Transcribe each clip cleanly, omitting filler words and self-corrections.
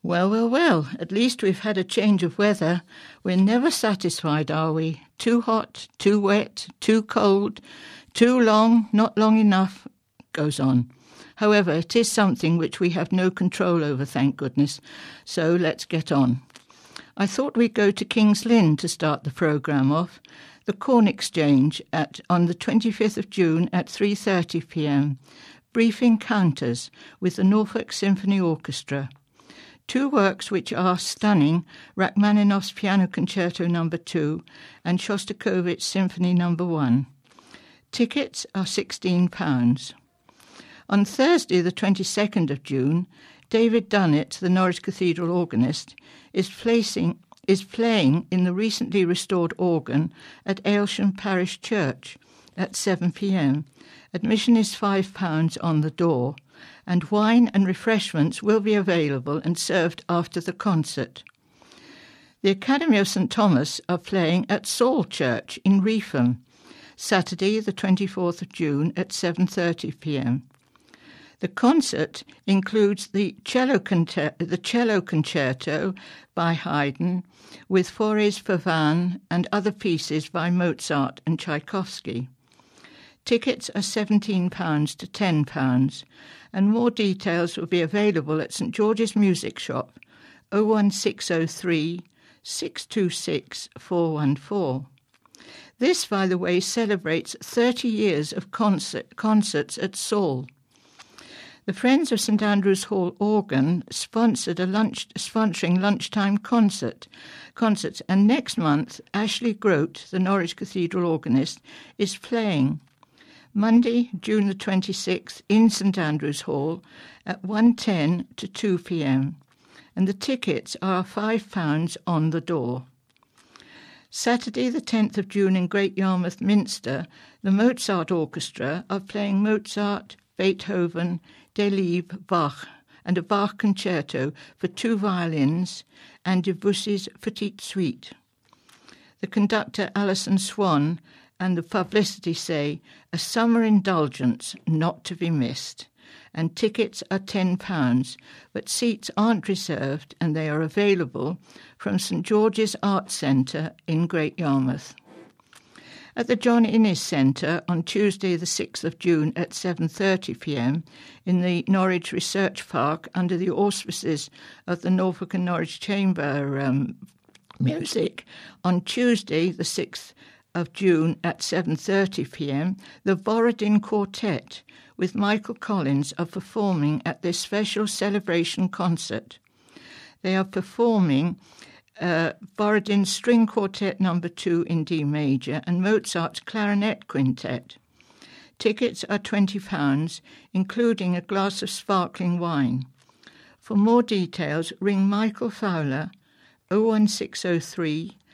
Well, well, well, at least we've had a change of weather. We're never satisfied, are we? Too hot, too wet, too cold, too long, not long enough, goes on. However, it is something which we have no control over, thank goodness. So let's get on. I thought we'd go to King's Lynn to start the programme off. The Corn Exchange on the 25th of June at 3:30 p.m. Brief encounters with the Norfolk Symphony Orchestra. Two works which are stunning, Rachmaninoff's Piano Concerto No. 2 and Shostakovich Symphony No. 1. Tickets are £16. On Thursday, the 22nd of June, David Dunnett, the Norwich Cathedral organist, is playing in the recently restored organ at Aylsham Parish Church at 7 p.m. Admission is £5 on the door, and wine and refreshments will be available and served after the concert. The Academy of St Thomas are playing at Saul Church in Reefham, Saturday the 24th of June at 7:30 p.m. The concert includes the cello concerto by Haydn with Faurés Pavane and other pieces by Mozart and Tchaikovsky. Tickets are £17 to £10, and more details will be available at St George's Music Shop, 01603 626 414. This, by the way, celebrates 30 years of concerts at Saul. The Friends of St Andrew's Hall Organ sponsoring lunchtime concerts, and next month Ashley Grote, the Norwich Cathedral organist, is playing Monday, June the 26th, in St Andrew's Hall at 1:10 to 2 p.m, and the tickets are £5 on the door. Saturday, the 10th of June, in Great Yarmouth Minster, the Mozart Orchestra are playing Mozart, Beethoven, Delibes, Bach, and a Bach concerto for two violins and Debussy's Petite Suite. The conductor Alison Swan and the publicity say, a summer indulgence not to be missed, and tickets are £10, but seats aren't reserved and they are available from St George's Arts Centre in Great Yarmouth. At the John Innes Centre on Tuesday the 6th of June at 7:30 p.m. in the Norwich Research Park under the auspices of the Norfolk and Norwich Chamber Music, on Tuesday the 6th of June at 7:30 p.m, the Borodin Quartet with Michael Collins are performing at this special celebration concert. They are performing Borodin's String Quartet No. 2 in D major and Mozart's Clarinet Quintet. Tickets are £20, including a glass of sparkling wine. For more details, ring Michael Fowler, 01603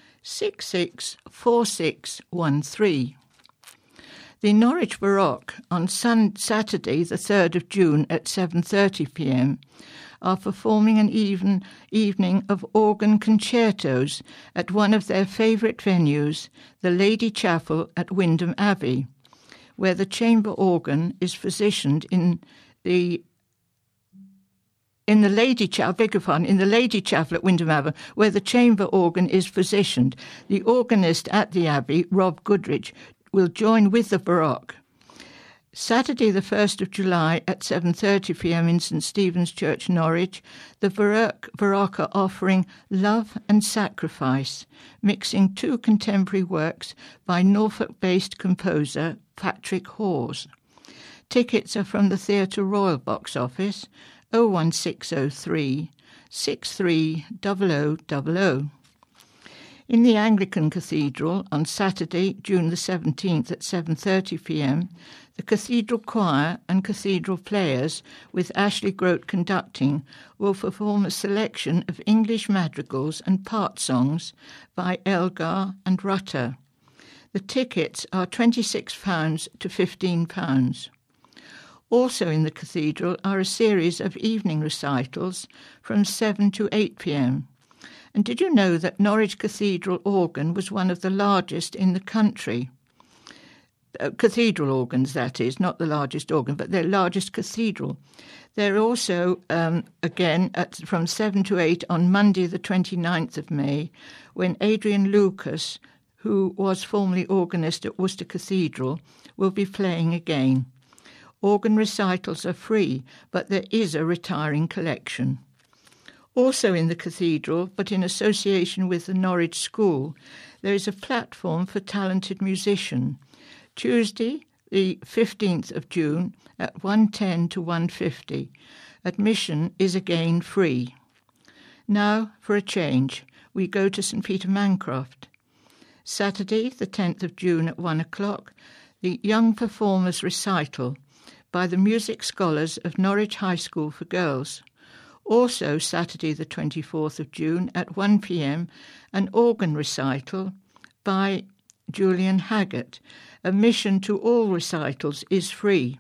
664613. The Norwich Baroque on Saturday the 3rd of June at 7:30 p.m. are performing an evening of organ concertos at one of their favourite venues, the Lady Chapel at Wymondham Abbey, where the chamber organ is positioned in the Lady Chapel at Wymondham Abbey, where the chamber organ is positioned. The organist at the Abbey, Rob Goodrich, will join with the Baroque. Saturday the 1st of July at 7:30 p.m. in St Stephen's Church, Norwich, the Baroque are offering Love and Sacrifice, mixing two contemporary works by Norfolk-based composer Patrick Hawes. Tickets are from the Theatre Royal box office, 01603 630000. In the Anglican Cathedral on Saturday, June the 17th at 7:30 p.m, the Cathedral Choir and Cathedral Players, with Ashley Grote conducting, will perform a selection of English madrigals and part songs by Elgar and Rutter. The tickets are £26 to £15. Also in the cathedral are a series of evening recitals from 7 to 8 p.m. And did you know that Norwich Cathedral organ was one of the largest in the country? cathedral organs, that is, not the largest organ, but their largest cathedral. They're also, again, from 7 to 8 on Monday the 29th of May, when Adrian Lucas, who was formerly organist at Worcester Cathedral, will be playing again. Organ recitals are free, but there is a retiring collection. Also in the cathedral, but in association with the Norwich School, there is a platform for talented musicians. Tuesday, the 15th of June, at 1:10 to 1:50. Admission is again free. Now, for a change, we go to St Peter Mancroft. Saturday, the 10th of June at 1 o'clock, the Young Performers Recital by the Music Scholars of Norwich High School for Girls. Also Saturday the 24th of June at 1 p.m, an organ recital by Julian Haggart. Admission to all recitals is free.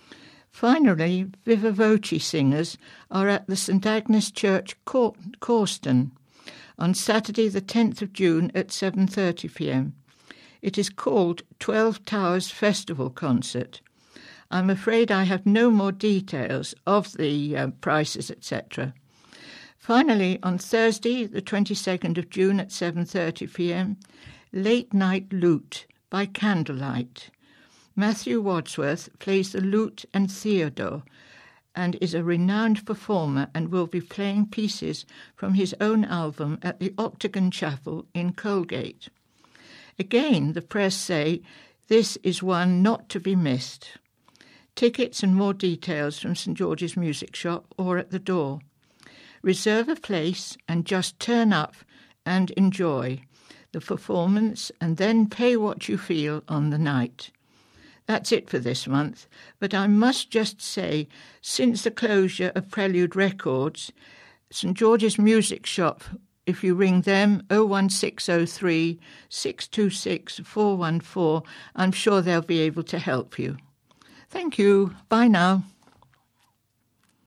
Finally, Viva Voce singers are at the St Agnes Church, Corston, on Saturday the 10th of June at 7:30 p.m. It is called 12 Towers Festival Concert. I'm afraid I have no more details of the prices, etc. Finally, on Thursday, the 22nd of June at 7:30 p.m, Late Night Lute by Candlelight. Matthew Wadsworth plays the lute and Theodore and is a renowned performer and will be playing pieces from his own album at the Octagon Chapel in Colgate. Again, the press say this is one not to be missed. Tickets and more details from St George's Music Shop or at the door. Reserve a place and just turn up and enjoy the performance and then pay what you feel on the night. That's it for this month, but I must just say, since the closure of Prelude Records, St George's Music Shop, if you ring them 01603 626 414, I'm sure they'll be able to help you. Thank you. Bye now.